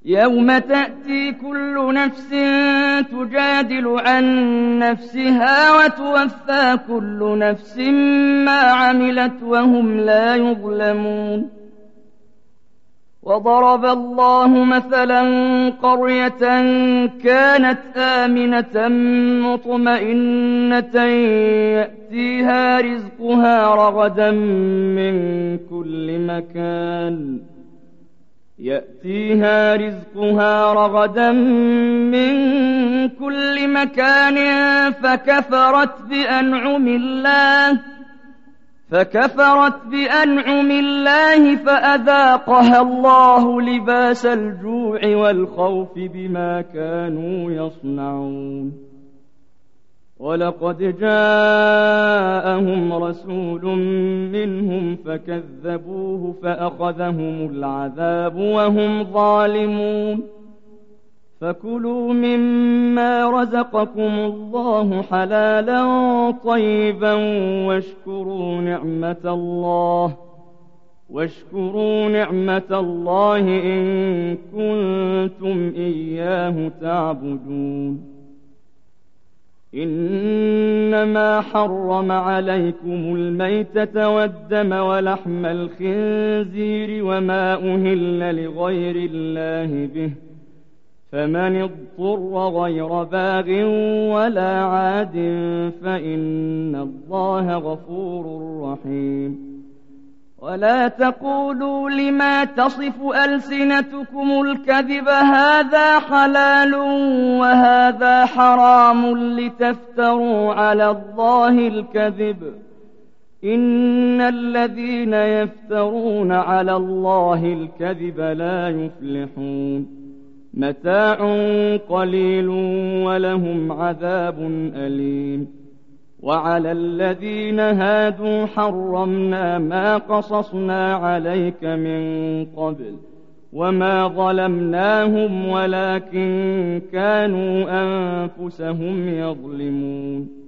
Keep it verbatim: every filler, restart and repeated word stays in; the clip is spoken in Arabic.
يوم تأتي كل نفس تجادل عن نفسها وتوفى كل نفس ما عملت وهم لا يظلمون. وضرب الله مثلا قرية كانت آمنة مطمئنة يأتيها رزقها رغدا من كل مكان يأتيها رزقها رغدا من كل مكان فكفرت بأنعم الله فكفرت بأنعم الله فأذاقها الله لباس الجوع والخوف بما كانوا يصنعون. ولقد جاءهم رسول منهم فكذبوه فأخذهم العذاب وهم ظالمون. فكلوا مما رزقكم الله حلالا طيبا واشكروا نعمة الله واشكروا نعمة الله إن كنتم إياه تعبدون. إنما حرم عليكم الميتة والدم ولحم الخنزير وما أهل لغير الله به فمن اضطر غير باغ ولا عاد فإن الله غفور رحيم. ولا تقولوا لما تصف ألسنتكم الكذب هذا حلال وهذا حرام لتفتروا على الله الكذب إن الذين يفترون على الله الكذب لا يفلحون. متاع قليل ولهم عذاب أليم. وعلى الذين هادوا حرمنا ما قصصنا عليك من قبل وما ظلمناهم ولكن كانوا أنفسهم يظلمون.